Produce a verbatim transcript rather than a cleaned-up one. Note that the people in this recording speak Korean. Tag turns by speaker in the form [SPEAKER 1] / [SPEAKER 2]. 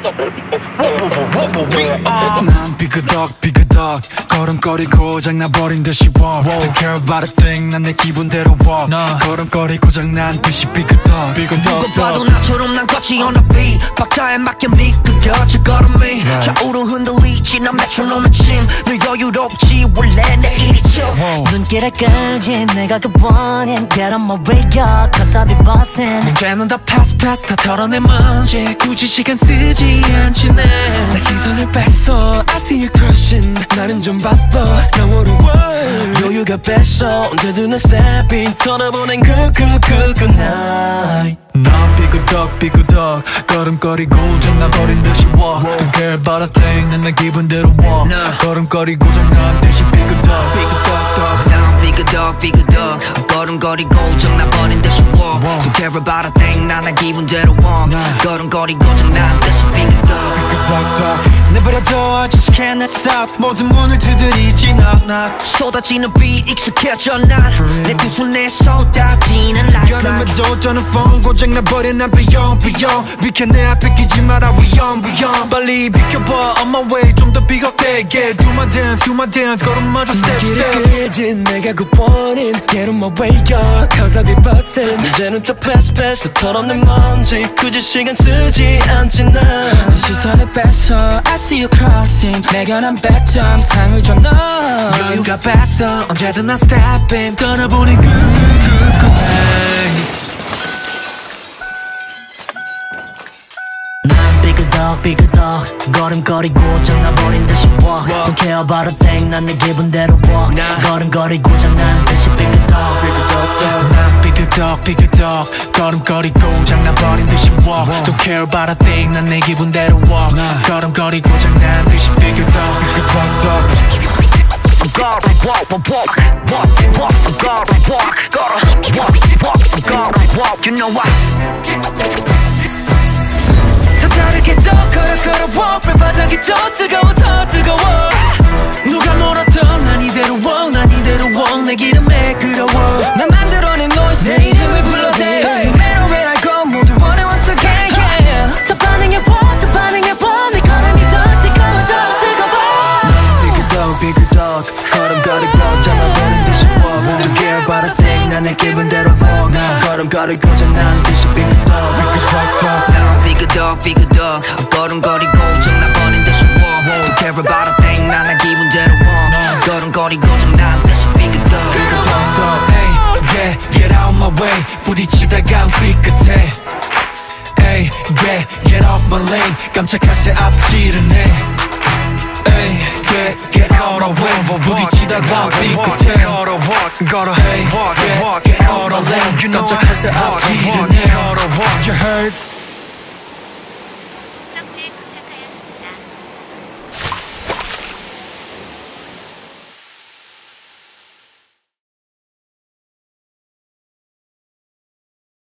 [SPEAKER 1] 난 삐그덕 삐그덕 걸음걸이 고장나버린 듯이 walk Don't care about a thing 난 내 기분대로 walk 걸음걸이 고장난 듯이 삐그덕 삐그덕
[SPEAKER 2] 누가 봐도 나처럼 난 걷지 on the beat 박자에 맞게 미끄러져 걸음이 좌우로 흔들리지 난 메트로놈의 침늘 여유롭지 원래 내 일이죠
[SPEAKER 3] 눈길을 끌지 내가 그 원인 Get on my radio cause I'll be bossing
[SPEAKER 2] 문제는 다 pass pass 다 털어내 먼지 굳이 시간 쓰지 않지 내 내 시선을 뺐어 I see you crushing 나는 좀 바빠 Now what a world 여유가 뺐어 언제든 난 stepping 털어보낸 good good good good night
[SPEAKER 1] 난 삐그덕 삐그덕 걸음걸이 고장나버린 듯이 walk Don't care about a thing 난 내 기분대로 walk 걸음걸이 고장난 듯이 삐그덕 삐그덕
[SPEAKER 2] 난 삐그덕 삐그덕 걸음걸이 고장나버린 듯이 walk Don't care about a thing 난 내 기분대로 walk 걸음걸이 고장난 듯이 삐그덕
[SPEAKER 1] 삐그덕 내버려둬 just can't stop 모든 문을 두드리지 knock knock
[SPEAKER 2] 쏟아지는 비 익숙해져 난내 두 손에 쏟아지는 like
[SPEAKER 1] 여름에도 떠는 phone 고장나버린 난 비용 비용 비켜 내 앞에 끼지 마라 위험 위험 빨리 비켜봐 on my way 좀 더 비겁되게 Do my dance do my dance 걸음마저 step step
[SPEAKER 2] 길을 끌지 내가 그 원인 Get on my way up cause I'll be bustin' 이제는 또 pass pass 또 털어낸 먼지 굳이 시간 쓰지 않지 난내 시선을 뺐어 I see you crossing 내가 난 백 점 상을 줘 너 여유가 뺐어 언제든 난 stepping 떠나보낸 good good good good night
[SPEAKER 3] 삐그덕 삐그덕 걸음걸이 고장나버린 듯이 walk Don't care about a thing 난 내 기분대로 walk 걸음걸이 고장난 듯이 삐그덕 삐그덕
[SPEAKER 1] 난 삐그덕 삐그덕 걸음걸이 고장나버린 듯이 walk Don't care about a thing 난 내 기분대로 walk 걸음걸이 고장난 듯이 삐그덕 삐그덕
[SPEAKER 2] Gotta walk, walk, walk, walk, gotta walk, gotta walk, walk, gotta walk, you know why? 더 다르게 더 걸어 걸어 walk 발바닥이 더 뜨거워 더 뜨거워 누가 뭐라던 난 이대로 walk 난 이대로 walk 내 기름에 끌어워 난 만들어낸 noise 내 이름을 불러대 No matter where I go 모두 원해 once again yeah 더 반응해 walk 더 반응해 walk 내 걸음이 더 뜨거워져 뜨거워
[SPEAKER 1] 삐그덕 삐그덕 걸음걸이 고장나버린 듯이 walk Don't care about a thing 난 내 기분대로 walk 걸음걸이 고장난 듯이 삐그덕 삐그덕
[SPEAKER 2] 난 삐그덕 삐그덕 걸음걸이 고장나버린 듯이 walk Don't care about a thing 난 내 기분대로 walk 걸음걸이 고장난 듯이 삐그덕
[SPEAKER 1] 삐그덕 Hey yeah get out my way 부딪히다가 삐끗해 Hey yeah get off my lane 깜짝한 새 앞지르네 Hey get get out of way 부딪히다가 삐끗해 Gotta hey yeah get out of lane 깜짝한 새 앞지르네 You heard